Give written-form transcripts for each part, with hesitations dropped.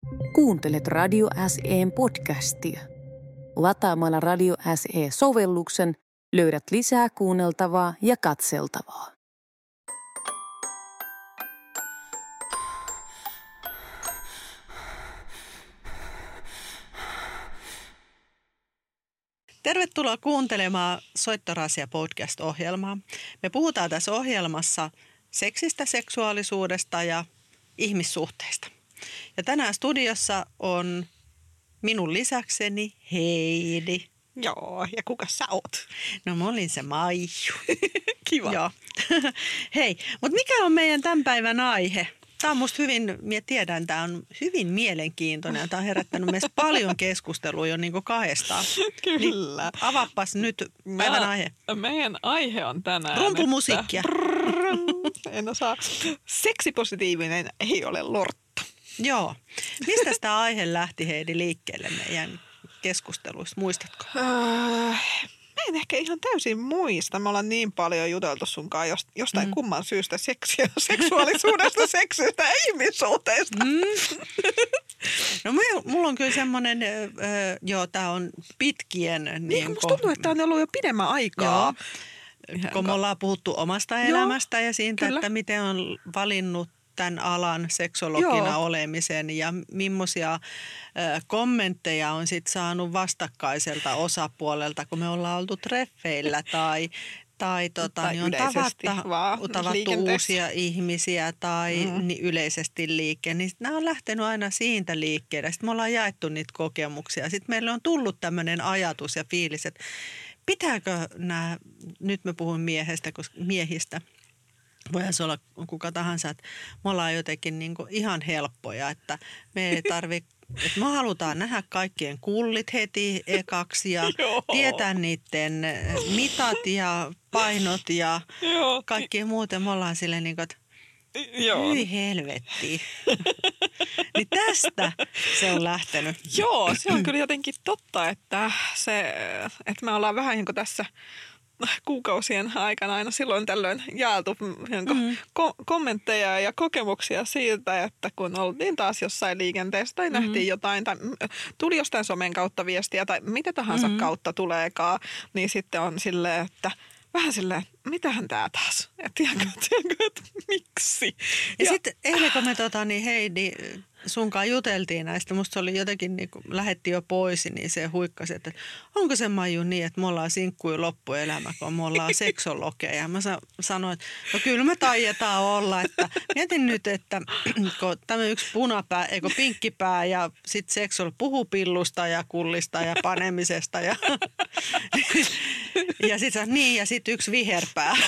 Kuuntelet Radio SE:n podcastia. Lataamalla Radio SE-sovelluksen löydät lisää kuunneltavaa ja katseltavaa. Tervetuloa kuuntelemaan Soittorasia podcast-ohjelmaa. Me puhutaan tässä ohjelmassa seksistä, seksuaalisuudesta ja ihmissuhteista. Ja tänään studiossa on minun lisäkseni Heidi. Joo, ja kuka sä oot? No mä olin se Maiju. Kiva. Joo. Hei, mutta mikä on meidän tämän päivän aihe? Tämä on musta hyvin, minä tiedän, tämä on hyvin mielenkiintoinen. Tämä on herättänyt meistä paljon keskustelua jo niin kuin kahdestaan. Kyllä. Niin, avaappas nyt päivän aihe. Meidän aihe on tänään... Rumpumusiikkia. En osaa. Seksipositiivinen ei ole lorttu. Joo. Mistä tämä aihe lähti, Heidi, liikkeelle meidän keskusteluista? Muistatko? Mä en ehkä ihan täysin muista. Me ollaan niin paljon juteltu sunkaan jostain kumman syystä seksiä, seksuaalisuudesta, seksistä ja ihmissuhteista. No mulla on kyllä semmoinen, tää on pitkien... Niin, musta tuntuu, että on ollut jo pidemmän aikaa. Joo. Kun me ollaan puhuttu omasta elämästä ja siitä, kyllä. Että miten on valinnut tämän alan seksologina olemisen ja millaisia kommentteja on sitten saanut vastakkaiselta osapuolelta, kun me ollaan oltu treffeillä tai niin on tavattu uusia ihmisiä tai yleisesti liikkeen. Niin nämä on lähtenyt aina siitä liikkeelle. Sitten me ollaan jaettu niitä kokemuksia. Sitten meille on tullut tämmöinen ajatus ja fiilis, että pitääkö nämä, nyt me puhun miehistä, voihan se olla kuka tahansa, että me ollaan jotenkin niin kuin ihan helppoja, että me ei tarvitse, että me halutaan nähdä kaikkien kullit heti ekaksi ja tietää niiden mitat ja painot ja kaikkea muuten. Me ollaan silleen niin kuin, että hyi helvettiin. Niin tästä se on lähtenyt. Joo, se on kyllä jotenkin totta, että me ollaan vähän niin kuin tässä kuukausien aikana aina silloin tällöin jaeltu kommentteja ja kokemuksia siitä, että kun oltiin taas jossain liikenteessä tai nähtiin jotain tai tuli jostain somen kautta viestiä tai mitä tahansa kautta tuleekaan, niin sitten on silleen, että vähän silleen, mitähän tää taas? Tiedätkö, että miksi? Ja sitten eilen kun me Heidi sunkaan juteltiin näistä, musta se oli jotenkin niin kun lähdettiin jo pois, niin se huikkasi, että onko se Maiju niin, että me ollaan sinkkuja loppuelämä, kun me ollaan seksologeja. Mä sanoin, että no kyllä me taietaan olla, että mietin nyt, että kun tämä yksi pinkkipää ja sitten seksolo puhuu pillusta ja kullista ja panemisesta ja sitten niin ja sitten yksi viherpää.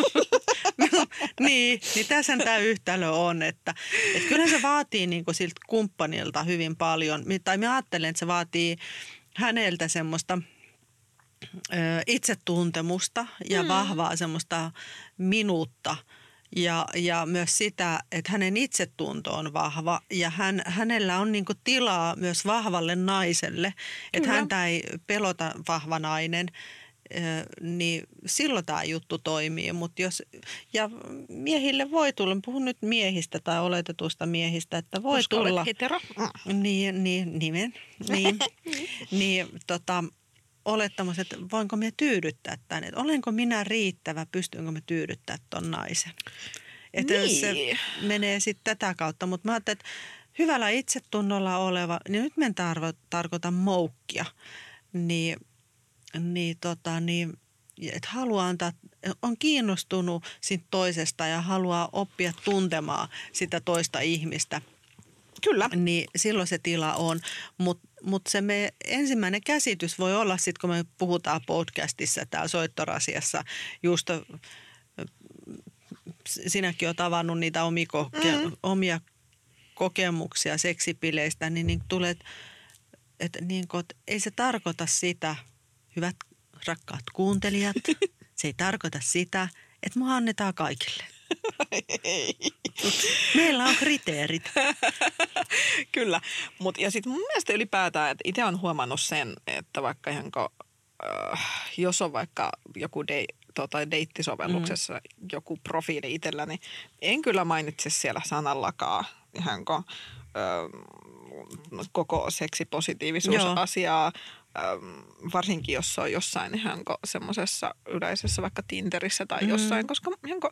niin tässä tämä yhtälö on, että kyllä se vaatii niin kuin siltä kumppanilta hyvin paljon. Tai mä ajattelen, että se vaatii häneltä semmoista itsetuntemusta ja vahvaa semmoista minuutta. Ja myös sitä, että hänen itsetunto on vahva ja hänellä on niin kuin tilaa myös vahvalle naiselle. Että häntä ei pelota vahva nainen. Niin silloin tämä juttu toimii, ja miehille voi tulla, puhun nyt miehistä tai oletetusta miehistä, että voi koska tulla. Olet hetero. Olettamus, että voinko minä tyydyttää tämän, että olenko minä riittävä, pystynkö minä tyydyttää ton naisen. Että se menee sitten tätä kautta, mutta mä ajattelin, että hyvällä itsetunnolla oleva, niin nyt mä en tarkoita moukkia, että haluaa antaa, on kiinnostunut siitä toisesta ja haluaa oppia tuntemaan sitä toista ihmistä. Kyllä. Niin silloin se tila on, mutta se ensimmäinen käsitys voi olla sitten, kun me puhutaan podcastissa täällä Soittorasiassa, just sinäkin olet tavannut niitä omia kokemuksia seksipileistä, niin tulee, että ei se tarkoita sitä, hyvät rakkaat kuuntelijat, se ei tarkoita sitä, että mua annetaan kaikille. Meillä on kriteerit. Kyllä, ja sitten mun mielestä ylipäätään, että itse olen huomannut sen, että vaikka jos on vaikka joku deittisovelluksessa joku profiili itsellä, niin en kyllä mainitse siellä sanallakaan koko seksipositiivisuusasiaa, varsinkin jos se on jossain ihan semmoisessa yleisessä vaikka Tinderissä tai jossain, koska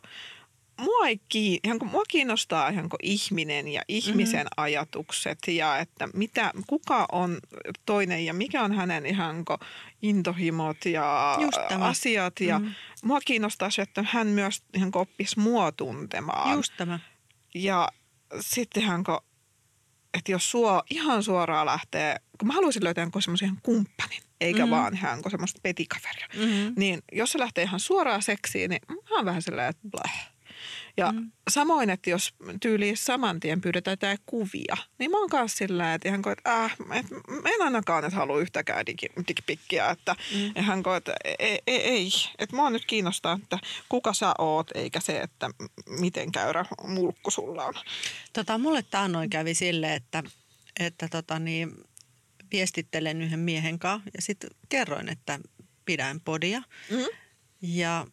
mua kiinnostaa ihan ihminen ja ihmisen ajatukset ja että kuka on toinen ja mikä on hänen ihan intohimot ja asiat. Ja mua kiinnostaa se, että hän myös ihan oppisi mua tuntemaan. Just tämä. Ja sitten että jos ihan suoraan lähtee, kun mä haluaisin löytää semmoisen kumppanin, eikä vaan ihan semmoista petikaveria, niin jos se lähtee ihan suoraan seksiin, niin mä oon vähän sellainen, että bläh. Ja samoin, että jos tyyliin saman tien pyydetään jotain kuvia, niin mä oon kanssa sillä, että ihan mä en ainakaan että halua yhtäkään digipikkiä, että ihan että ei. Että mua nyt kiinnostaa, että kuka sä oot, eikä se, että miten käyrä mulkku sulla on. Mulle taannoin kävi silleen, että viestittelen yhden miehen kanssa ja sitten kerroin, että pidän podia. Ja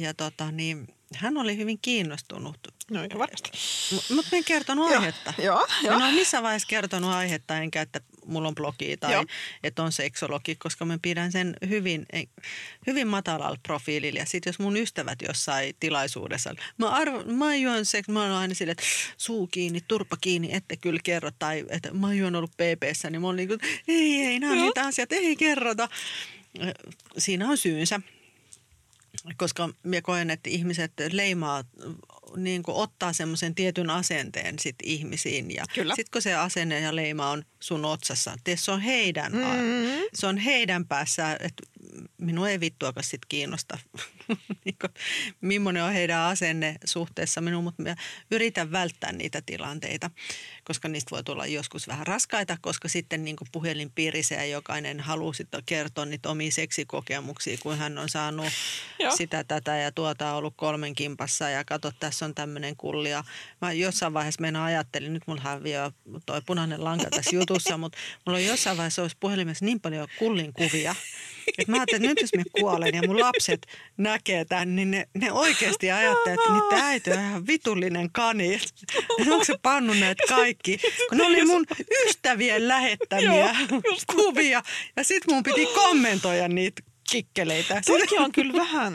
hän oli hyvin kiinnostunut. No ja varmasti. Mutta en kertonut aihetta. Joo. En ole missään vaiheessa kertonut aihetta, enkä että mulla on blogi tai että on seksologi, koska mä pidän sen hyvin matalalla profiililla. Ja sitten jos mun ystävät jossain tilaisuudessa, mä juon mä oon aina silleen, että suu kiinni, turpa kiinni, ette kyllä kerro. Tai että mä oon ollut PP:ssä, niin mä oon niin kuin, ei, nämä on niitä asiat, ei kerrota. Siinä on syynsä. Koska minä koen, että ihmiset leimaa, niin kuin ottaa semmoisen tietyn asenteen sit ihmisiin. Ja sitten kun se asenne ja leima on sun otsassa, se on se on heidän päässä, että minua ei vittuakaan sit kiinnosta, millainen on heidän asenne suhteessa minuun, mutta minä yritän välttää niitä tilanteita, koska niistä voi tulla joskus vähän raskaita, koska sitten niin kuin puhelin pirisee ja jokainen haluaa sitten kertoa niitä omia seksikokemuksia, kun hän on saanut sitä, tätä ja tuota ollut 3 kimpassa ja kato, tässä on tämmöinen kulli. Ja mä jossain vaiheessa ajattelin, nyt mulla häviää toi punainen lanka tässä jutussa, mutta mulla on jossain vaiheessa olisi puhelimessa niin paljon kullin kuvia, että mä ajattelin, että nyt jos mä kuolen ja mun lapset näkee tämän, niin ne oikeasti ajattelee, että niitä äiti on ihan vitullinen kani. Onko se pannut näitä kaikki? Kun ne oli mun ystävien lähettämiä kuvia ja sit mun piti kommentoida niitä kikkeleitä. Toki on kyllä vähän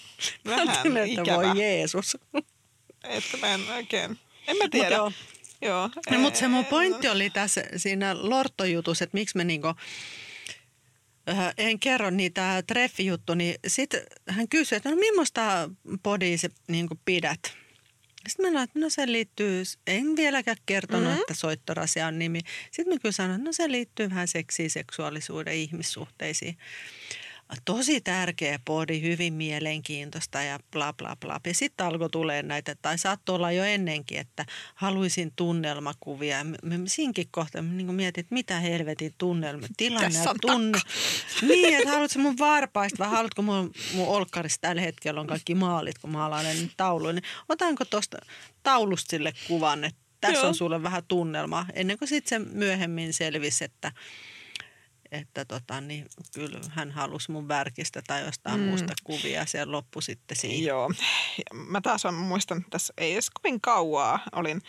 ikävä. Voi Jeesus. Että mä en oikein, en mä tiedä. Mutta se mun pointti oli tässä siinä Lortto-jutussa, että miksi me niinku en kerro niitä treffijuttu, niin sitten hän kysyi, että no millaista podia se niinku pidät? Sitten mä sanoin, että no se liittyy, en vieläkään kertonut, että Soittorasia on nimi. Sitten mä kyllä sanoin, että no se liittyy vähän seksiin, seksuaalisuuden, ihmissuhteisiin. Tosi tärkeä podi, hyvin mielenkiintoista ja bla bla bla. Ja sitten alkoi tulee näitä, tai saattoi olla jo ennenkin, että haluaisin tunnelmakuvia. Siinkin kohtaa niin mietin, että mitä helvetin tunnelma, tilanne ja tunne. Niin, että haluatko mun varpaista vai haluatko mun olkkarissa tällä hetkellä on kaikki maalit, kun maalaan ne tauluun. Niin otanko tuosta taulusta sille kuvan, että tässä on sulle vähän tunnelma. Ennen kuin sitten se myöhemmin selvisi, että niin kyllä hän halusi mun värkistä tai jostain muusta kuvia. Se loppui sitten siihen. Joo. Mä taas muistan, tässä ei edes kovin kauaa. Olin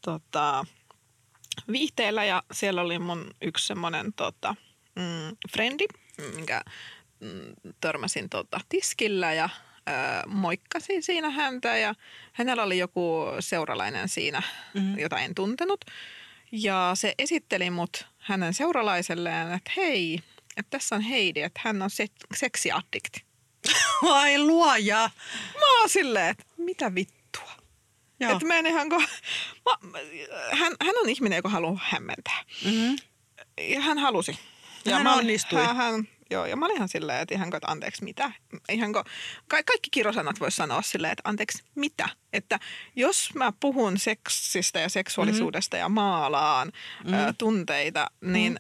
viihteellä ja siellä oli mun yksi semmoinen frendi, minkä törmäsin tiskillä ja moikkasin siinä häntä. Ja hänellä oli joku seuralainen siinä, jota en tuntenut. Ja se esitteli mut hänen seuralaiselleen, että hei, että tässä on Heidi, että hän on seksiaddikti. Ai luoja! Mä oon silleen, että mitä vittua? Että mä en ihan hän on ihminen, joka haluaa hämmentää. Ja hän halusi. Ja hän onnistui. Ja mä olin ihan silleen, että ihan että anteeksi mitä. Kaikki kirosanat voisi sanoa silleen, että anteeksi mitä. Että jos mä puhun seksistä ja seksuaalisuudesta ja maalaan tunteita, niin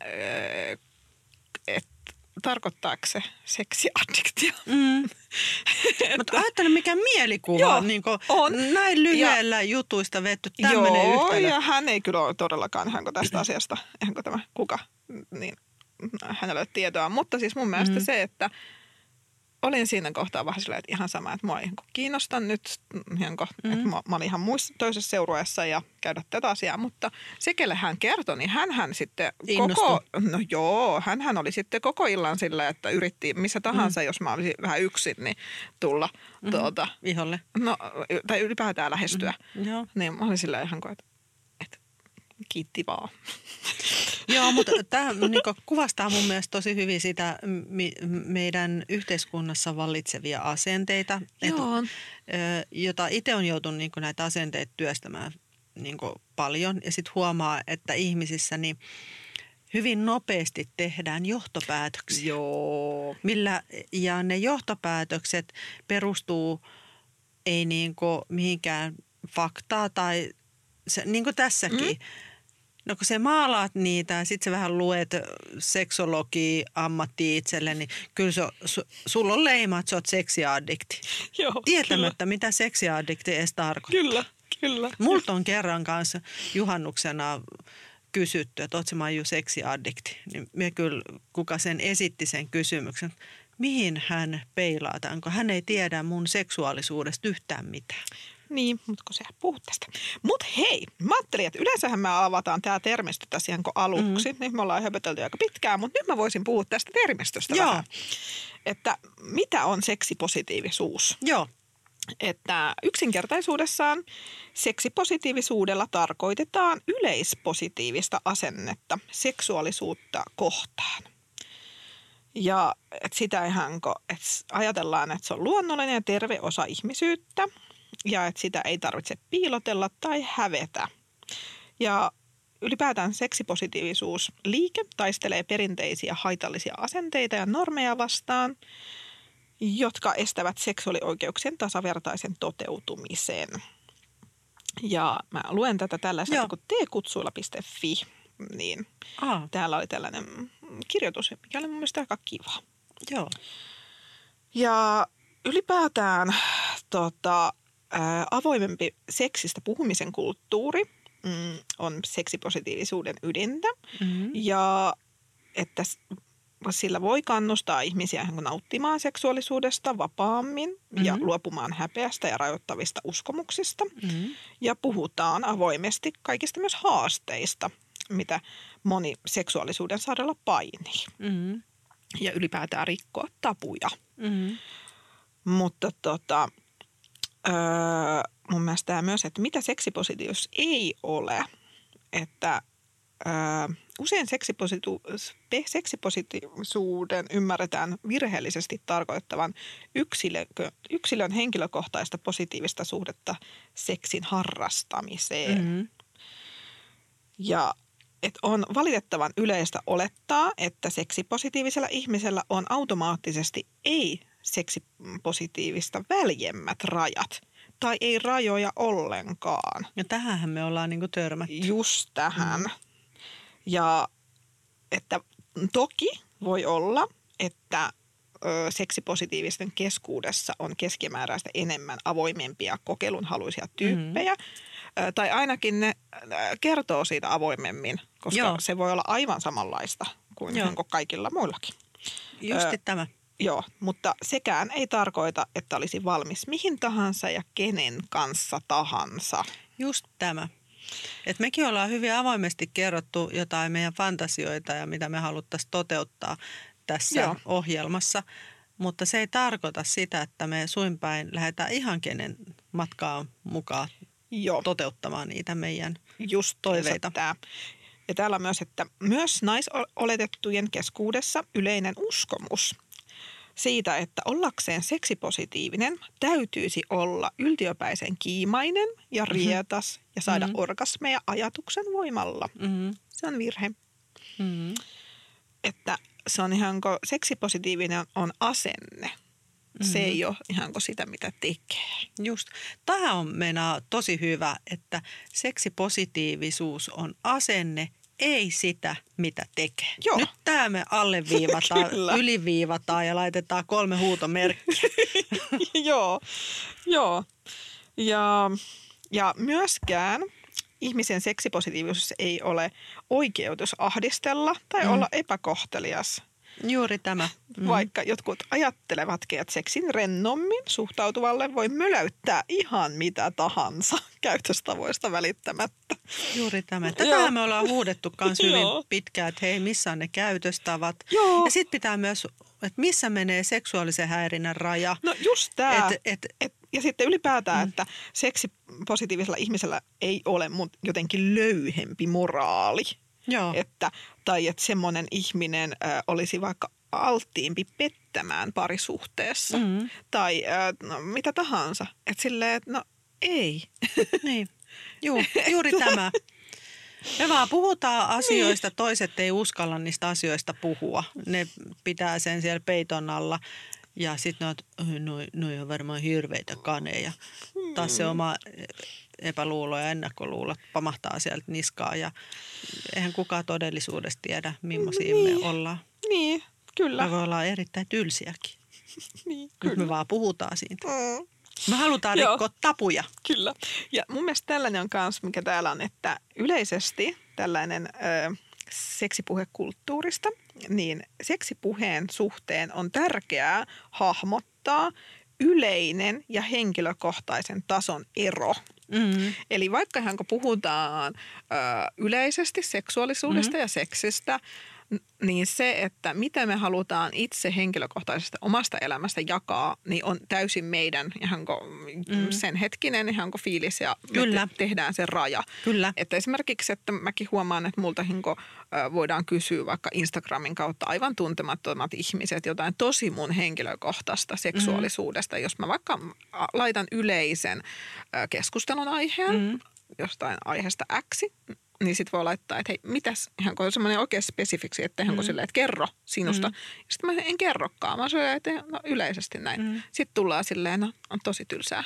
tarkoittaako se seksiaddiktia? Mutta ajattelen, mikä mielikuva niin on näin lyhyellä jutuista vetty tämmöinen yhtälö. Ja hän ei kyllä ole todellakaan tästä asiasta, tämä kuka, niin hänellä ei ole tietoa. Mutta siis mun mielestä se, että olin siinä kohtaa vähän silleen, että ihan sama, että mua ei kiinnosta nyt, että mä olin ihan toisessa seurueessa ja käydä tätä asiaa, mutta se, kelle hän kertoi, niin hänhän sitten hänhän oli sitten koko illan sillä, että yritti missä tahansa, jos mä olisin vähän yksin, niin tulla viholle. No, tai ylipäätään lähestyä. Joo. Niin mä olin sillä ihan että kiitti vaan. Joo, mutta tämä kuvastaa mun mielestä tosi hyvin sitä meidän yhteiskunnassa vallitsevia asenteita, jota itse on joutunut näitä asenteita työstämään paljon. Ja sitten huomaa, että ihmisissä niin hyvin nopeasti tehdään johtopäätöksiä. Joo. Ja ne johtopäätökset perustuu ei mihinkään faktaa tai niin kuin tässäkin. No kun sä maalaat niitä ja sitten sä vähän luet seksologia ammattia itselle, niin kyllä sulla on leima, että sä oot seksiaddikti. Joo, tietämättä, mitä seksiaddikti edes tarkoittaa. Kyllä. Multa on kerran kanssa juhannuksena kysytty, että oot sä Maiju seksiaddikti. Niin me kyllä, kuka sen esitti sen kysymyksen, mihin hän peilaa tämän, kun hän ei tiedä mun seksuaalisuudesta yhtään mitään. Niin, mutta kun sä puhut tästä. Mutta hei, mä ajattelin, että yleensähän me avataan tämä termistö tässä ihan aluksi. Niin me ollaan höpötelty aika pitkään, mutta nyt mä voisin puhua tästä termistöstä vähän. Että mitä on seksipositiivisuus? Joo. Että yksinkertaisuudessaan seksipositiivisuudella tarkoitetaan yleispositiivista asennetta seksuaalisuutta kohtaan. Ja että sitä että ajatellaan, että se on luonnollinen ja terve osa ihmisyyttä. Ja että sitä ei tarvitse piilotella tai hävetä. Ja ylipäätään seksipositiivisuusliike taistelee perinteisiä haitallisia asenteita ja normeja vastaan, jotka estävät seksuaalioikeuksien tasavertaisen toteutumisen. Ja mä luen tätä tällaiselta kuin tkutsuilla.fi, niin täällä oli tällainen kirjoitus, mikä oli mun mielestä aika kiva. Joo. Ja ylipäätään avoimempi seksistä puhumisen kulttuuri on seksipositiivisuuden ydintä ja että sillä voi kannustaa ihmisiä nauttimaan seksuaalisuudesta vapaammin ja luopumaan häpeästä ja rajoittavista uskomuksista. Ja puhutaan avoimesti kaikista myös haasteista, mitä moni seksuaalisuuden saarella painii. Ja ylipäätään rikkoa tabuja. Mutta mun mielestä tämä myös, että mitä seksipositiivisuus ei ole, että usein seksipositiivisuuden ymmärretään virheellisesti tarkoittavan yksilön henkilökohtaista positiivista suhdetta seksin harrastamiseen. Ja että on valitettavan yleistä olettaa, että seksipositiivisella ihmisellä on automaattisesti seksipositiivista väljemmät rajat tai ei rajoja ollenkaan. Ja tähänhän me ollaan törmätty. Just tähän. Ja että toki voi olla, että seksipositiivisten keskuudessa on keskimääräistä enemmän avoimempia kokeilunhaluisia tyyppejä. Tai ainakin ne kertoo siitä avoimemmin, koska se voi olla aivan samanlaista kuin kaikilla muillakin. Justi tämä. Joo, mutta sekään ei tarkoita, että olisi valmis mihin tahansa ja kenen kanssa tahansa. Just tämä. Et mekin ollaan hyvin avoimesti kerrottu jotain meidän fantasioita ja mitä me haluttaisiin toteuttaa tässä ohjelmassa. Mutta se ei tarkoita sitä, että me suinpäin lähdetään ihan kenen matkaan mukaan toteuttamaan niitä meidän toiveita. Ja täällä on myös, että myös naisoletettujen keskuudessa yleinen uskomus siitä, että ollakseen seksipositiivinen täytyisi olla yltiöpäisen kiimainen ja rietas ja saada orgasmeja ajatuksen voimalla. Se on virhe. Että se on ihan kuin seksipositiivinen on asenne. Se ei ole ihan kuin sitä, mitä tekee. Just. Tämä on meinaa tosi hyvä, että seksipositiivisuus on asenne, ei sitä, mitä tekee. Joo. Nyt tämä me alleviivataan, yliviivataan ja laitetaan 3 huutomerkkiä. Joo. Ja myöskään ihmisen seksipositiivisuus ei ole oikeutus ahdistella tai olla epäkohtelias. Juuri tämä. Vaikka jotkut ajattelevatkin, että seksin rennommin suhtautuvalle voi möläyttää ihan mitä tahansa käytöstavoista välittämättä. Juuri tämä. Tätä me ollaan huudettu myös hyvin pitkään, että hei, missä on ne käytöstavat. Joo. Ja sitten pitää myös, että missä menee seksuaalisen häirinnän raja. No just tämä. Ja sitten ylipäätään, että seksipositiivisella ihmisellä ei ole jotenkin löyhempi moraali. Joo. Tai että semmoinen ihminen olisi vaikka alttiimpi pettämään parisuhteessa. Tai mitä tahansa. Että silleen, että no ei. Niin. Juuri tämä. Me vaan puhutaan asioista, toiset ei uskalla niistä asioista puhua. Ne pitää sen siellä peiton alla. Ja sitten noi on varmaan hirveitä kaneja. Taas se oma epäluulo ja ennakkoluulo pamahtaa sieltä niskaa. Ja eihän kukaan todellisuudessa tiedä, millaisia me ollaan. Niin, kyllä. Me voi olla erittäin tylsiäkin. Niin, kyllä. Me vaan puhutaan siitä. Me halutaan rikkoa tapuja. Kyllä. Ja mun mielestä tällainen on myös, mikä täällä on, että yleisesti tällainen seksipuhekulttuurista, niin seksipuheen suhteen on tärkeää hahmottaa yleinen ja henkilökohtaisen tason ero. Eli vaikka ihan kun puhutaan yleisesti seksuaalisuudesta ja seksistä, niin se, että miten me halutaan itse henkilökohtaisesti omasta elämästä jakaa, niin on täysin meidän ihanko sen hetkinen ihanko fiilis ja me tehdään se raja. Kyllä. Että esimerkiksi, että mäkin huomaan, että multa voidaan kysyä vaikka Instagramin kautta aivan tuntemattomat ihmiset jotain tosi mun henkilökohtaista seksuaalisuudesta. Jos mä vaikka laitan yleisen keskustelun aiheen jostain aiheesta X, niin sitten voi laittaa, että hei, mitäs, ihan kun on semmoinen oikein spesifiksi, että ihan kun silleen, että kerro sinusta. Sitten mä en kerrokaan, mä sanoin, että no, yleisesti näin. Sitten tullaan silleen, no on tosi tylsää,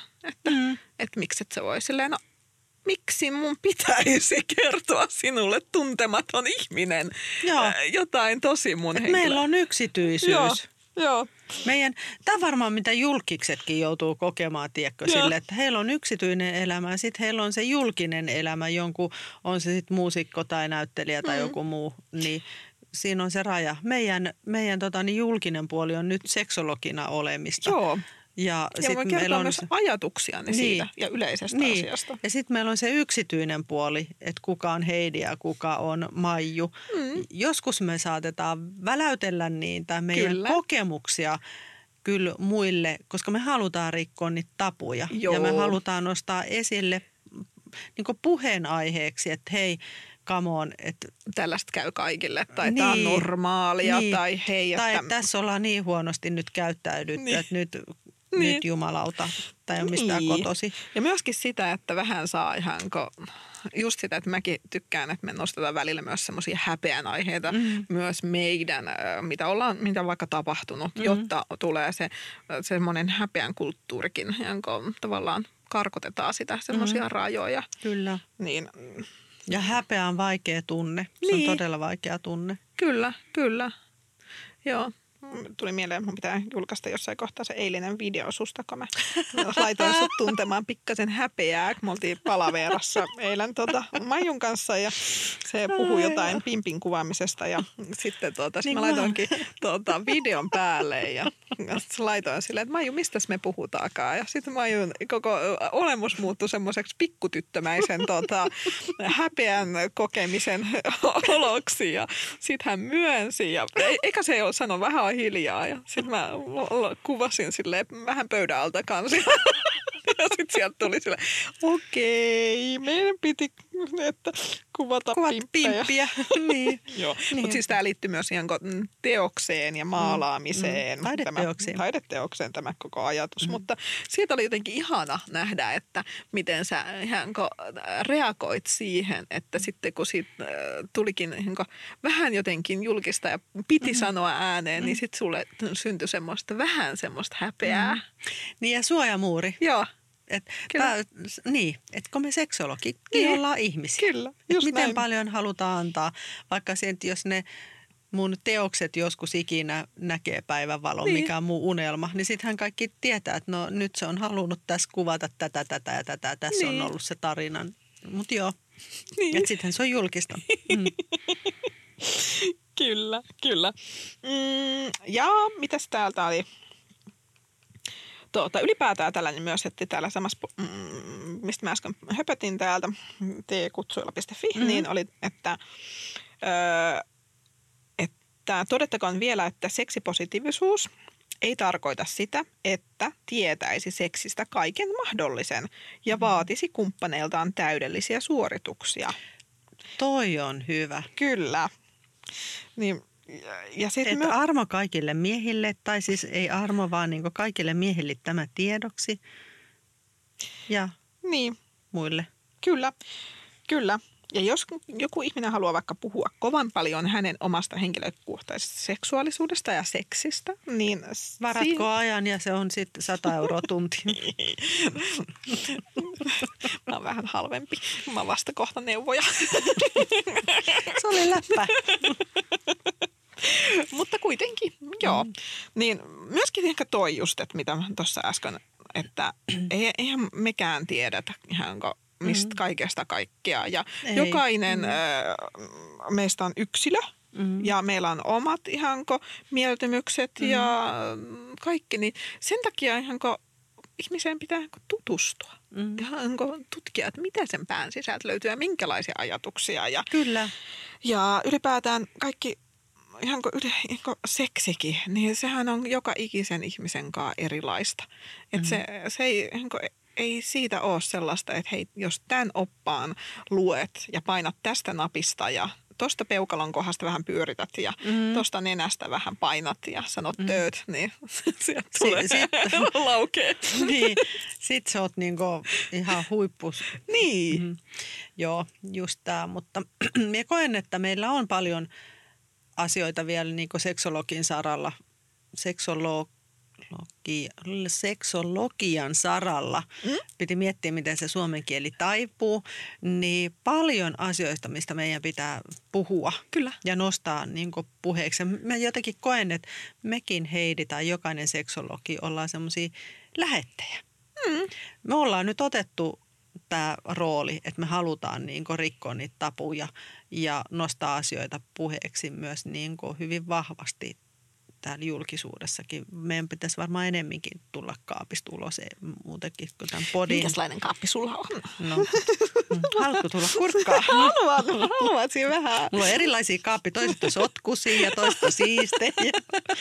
että miksi et sä voi silleen, no miksi mun pitäisi kertoa sinulle tuntematon ihminen jotain tosi mun henkilöä. Meillä on yksityisyys. Joo. Tämä varmaan mitä julkiksetkin joutuu kokemaan, tiedätkö, sille, että heillä on yksityinen elämä ja sitten heillä on se julkinen elämä, jonkun, on se sitten muusikko tai näyttelijä tai joku muu, niin siinä on se raja. Meidän julkinen puoli on nyt seksologina olemista. Joo. Ja voi kertoa myös ajatuksia siitä ja yleisestä asiasta. Ja sitten meillä on se yksityinen puoli, että kuka on Heidi ja kuka on Maiju. Joskus me saatetaan väläytellä niitä meidän kokemuksia kyllä muille, koska me halutaan rikkoa niitä tapuja. Ja me halutaan nostaa esille niin kuin puheenaiheeksi, että hei, come on, että tällaista käy kaikille, tai tämä on normaalia, tai hei. Tai tässä ollaan niin huonosti nyt käyttäydytty, että nyt jumalauta, tai on mistään kotosi. Ja myöskin sitä, että vähän saa ihan just sitä, että mäkin tykkään, että me nostetaan välillä myös semmoisia häpeän aiheita myös meidän, mitä on vaikka tapahtunut, jotta tulee se semmoinen häpeän kulttuurikin, jonka tavallaan karkotetaan sitä semmoisia rajoja. Kyllä. Niin. Ja häpeä on vaikea tunne. Se on todella vaikea tunne. Kyllä. Joo. Tuli mieleen, että mun pitää julkaista jossain kohtaa se eilinen video susta, kun mä laitoin sut tuntemaan pikkasen häpeää, kun me oltiin palaveerassa eilen Maijun kanssa ja se puhui jotain pimpin kuvaamisesta ja sitten mä laitoinkin videon päälle ja laitoin silleen, että Maiju, mistäs me puhutaakaan? Ja sitten Maijun koko olemus muuttui semmoiseksi pikkutyttömäisen häpeän kokemisen oloksi ja sitten hän myönsi ja eikä se ole sanonut vähän hiljaa ja sitten mä kuvasin silleen vähän pöydän alta kanssa. Ja sitten sieltä tuli silleen, okei, meidän piti kuvata pimppiä. Niin. Joo, mutta siis tämä liittyy myös ihan teokseen ja maalaamiseen. Taideteokseen tämä koko ajatus. Mutta siitä oli jotenkin ihana nähdä, että miten sä reagoit siihen, että sitten kun siitä tulikin vähän jotenkin julkista ja piti sanoa ääneen, niin sitten sulle syntyi vähän semmoista häpeää. Niin ja suojamuuri. Joo. Kun me seksologi ollaan ihmisiä. Kyllä, miten näin. paljon halutaan antaa, vaikka jos ne mun teokset joskus ikinä näkee päivänvalon, mikä on mun unelma, niin sittenhän kaikki tietää, että no nyt se on halunnut tässä kuvata tätä ja tätä. Tässä on ollut se tarina. Mutta joo, että sittenhän se on julkista. Kyllä, kyllä. Ja mitäs täältä oli? Ylipäätään tällainen myös, että täällä samassa, mistä mä äsken höpötin täältä, tkutsuilla.fi, niin oli, että todettakoon vielä, että seksipositiivisuus ei tarkoita sitä, että tietäisi seksistä kaiken mahdollisen ja vaatisi kumppaneiltaan täydellisiä suorituksia. Toi on hyvä. Kyllä. Niin, ja että armo kaikille miehille, tai siis ei armo, vaan niin kuin kaikille miehille tämä tiedoksi ja niin. muille. Kyllä, kyllä. Ja jos joku ihminen haluaa vaikka puhua kovan paljon hänen omasta henkilökohtaisesta seksuaalisuudesta ja seksistä, niin varatko ajan ja se on sitten 100 € tunti. Mä oon vähän halvempi. Mä vasta kohta neuvoja. Se oli läppä. Mutta kuitenkin, joo. Niin myöskin ehkä toi just, että mitä tuossa äsken, että eihän mekään tiedetä ihanko mistä kaikesta kaikkea. Ja jokainen meistä on yksilö ja meillä on omat ihanko mieltymykset ja kaikki. Niin sen takia ihanko ihmiseen pitää tutustua. Ihanko tutkia, että mitä sen pään sisältä löytyy ja minkälaisia ajatuksia. Ja, kyllä. Ja ylipäätään kaikki ihanko seksikin, niin sehän on joka ikisen ihmisen kanssa erilaista. Että se ei ihanko ei siitä ole sellaista, että hei, jos tämän oppaan luet ja painat tästä napista ja tuosta peukalon kohdasta vähän pyörität ja tuosta nenästä vähän painat ja sanot tööt, niin sieltä tulee laukee. Niin, sit sä oot niinku ihan huippus. Niin. Joo, just tää, mutta minä koen, että meillä on paljon asioita vielä niinku seksologin saralla, seksologian saralla, piti miettiä, miten se suomen kieli taipuu, niin paljon asioista, mistä meidän pitää puhua. Kyllä. Ja nostaa niin kuin puheeksi. Mä jotenkin koen, että mekin Heidi tai jokainen seksologi ollaan semmoisia lähettejä. Me ollaan nyt otettu tämä rooli, että me halutaan niin kuin rikkoa niitä tapuja ja nostaa asioita puheeksi myös niin kuin hyvin vahvasti täällä julkisuudessakin. Meidän pitäisi varmaan enemminkin tulla kaapista ulos, muutenkin kuin tämän podin. Minkälainen kaappi sulla on? No, haluatko tulla kurkkaa? Haluan siinä vähän. Mulla on erilaisia kaappi, toiset on sotkusia ja toiset on siistejä.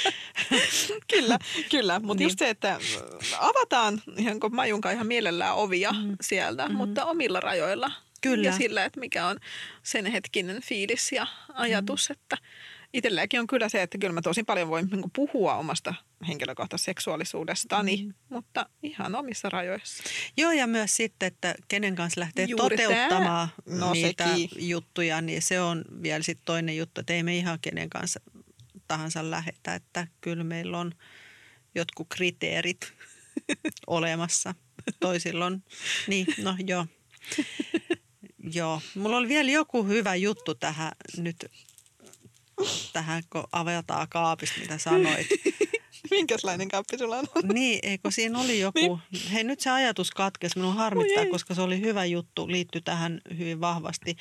Kyllä. Mutta niin. Just se, että avataan ihan kuin Majunkaan ihan mielellään ovia sieltä, mutta omilla rajoilla. Kyllä. Ja sillä, että mikä on sen hetkinen fiilis ja ajatus, että itselläkin on kyllä se, että kyllä mä tosi paljon voin puhua omasta henkilökohtaisesta seksuaalisuudestani, mutta ihan omissa rajoissa. Joo, ja myös sitten, että kenen kanssa lähtee toteuttamaan niitä juttuja, niin se on vielä sitten toinen juttu, että ei me ihan kenen kanssa tahansa lähetä, että kyllä meillä on jotkut kriteerit olemassa. Toisilla on, niin, no joo. Joo, mulla oli vielä joku hyvä juttu tähän, kun avataan kaapista, mitä sanoit. Minkälainen kaappi sulla on? Niin, eikö siinä oli joku. Niin. Hei, nyt se ajatus katkesi. Minun harmittaa, koska se oli hyvä juttu. Liittyi tähän hyvin vahvasti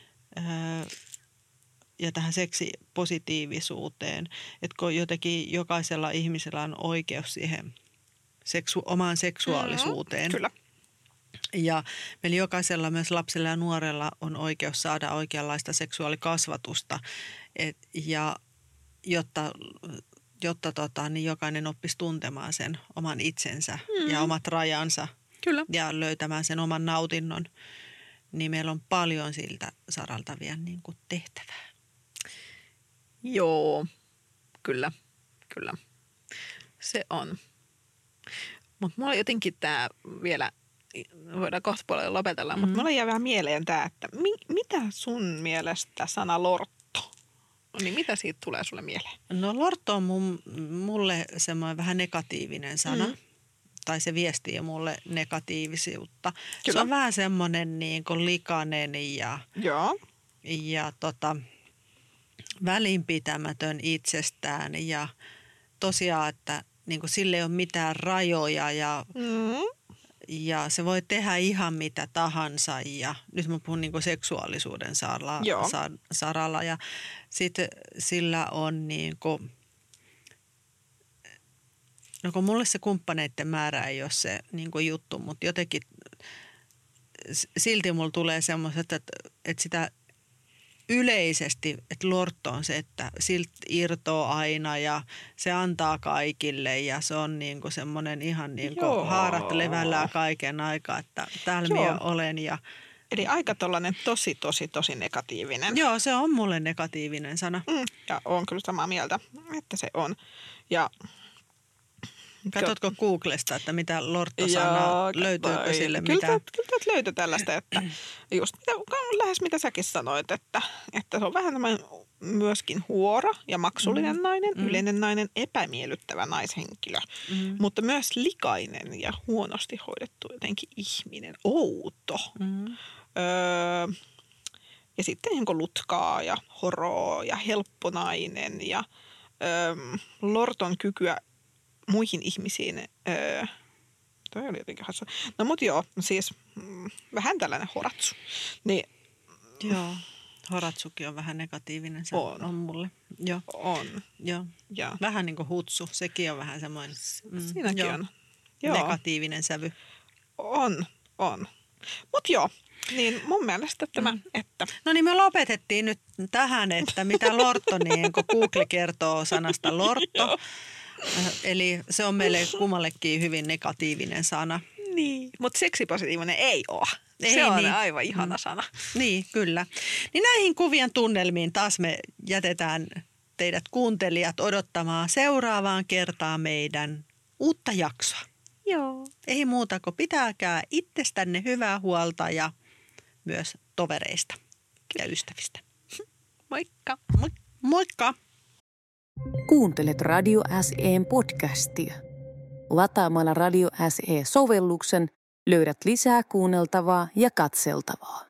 ja tähän seksipositiivisuuteen. Että kun jotenkin jokaisella ihmisellä on oikeus siihen omaan seksuaalisuuteen. Kyllä. Ja meillä jokaisella, myös lapsella ja nuorella, on oikeus saada oikeanlaista seksuaalikasvatusta, ja jotta niin jokainen oppisi tuntemaan sen oman itsensä ja omat rajansa. Kyllä. Ja löytämään sen oman nautinnon, niin meillä on paljon siltä saralta vielä niin kuin tehtävää. Joo, kyllä. Se on. Mutta mulla on jotenkin tämä vielä, voidaan kohta puolella lopetella, mutta mulla jää vähän mieleen tämä, että mitä sun mielestä sana lortto, niin mitä siitä tulee sulle mieleen? No lortto on mulle semmoinen vähän negatiivinen sana, tai se viestii mulle negatiivisuutta. Kyllä. Se on vähän semmoinen niin kuin likainen ja välinpitämätön itsestään ja tosiaan, että niin kuin sille ei ole mitään rajoja ja se voi tehdä ihan mitä tahansa ja nyt mä puhun niin kuin seksuaalisuuden saralla ja sitten sillä on niin kuin, no kun mulle se kumppaneiden määrä ei ole se niin kuin juttu, mutta jotenkin silti mulla tulee semmoiset, että sitä yleisesti, että lortto on se, että siltä irtoo aina ja se antaa kaikille ja se on niinku semmoinen ihan niinku haarat levällään kaiken aikaa, että täällä minä olen. Eli aika tollainen tosi negatiivinen. Joo, se on mulle negatiivinen sana. Ja on kyllä samaa mieltä, että se on. Ja katsotko Googlesta, että mitä lorttosanaa, löytyykö sille mitään? Kyllä täältä löytyy tällaista, että just lähes mitä säkin sanoit, että se on vähän tämmöinen myöskin huora ja maksullinen nainen, yleinen nainen, epämiellyttävä naishenkilö, mutta myös likainen ja huonosti hoidettu jotenkin ihminen, outo. Ja sitten niin kuin lutkaa ja horoo ja helpponainen ja lorton kykyä muihin ihmisiin. Toi oli jotenkin hassu. No mut joo, siis vähän tällainen horatsu. Niin, joo, horatsukin on vähän negatiivinen. Se on mulle. Joo. On. Joo. Ja. Vähän niin kuin hutsu, sekin on vähän semmoinen siinäkin on. Joo. Negatiivinen sävy. On. Mut joo, niin mun mielestä tämä, että... No niin, me lopetettiin nyt tähän, että mitä lortto, niin kun Google kertoo sanasta lortto. Eli se on meille kummallekin hyvin negatiivinen sana. Niin, mutta seksipositiivinen ei ole. Se on aivan ihana sana. Niin, kyllä. Niin näihin kuvien tunnelmiin taas me jätetään teidät kuuntelijat odottamaan seuraavaan kertaan meidän uutta jaksoa. Joo. Ei muuta kuin pitäkää itsestänne hyvää huolta ja myös tovereista ja ystävistä. Moikka. Moikka. Kuuntelet Radio SE:n podcastia. Lataamalla Radio SE-sovelluksen löydät lisää kuunneltavaa ja katseltavaa.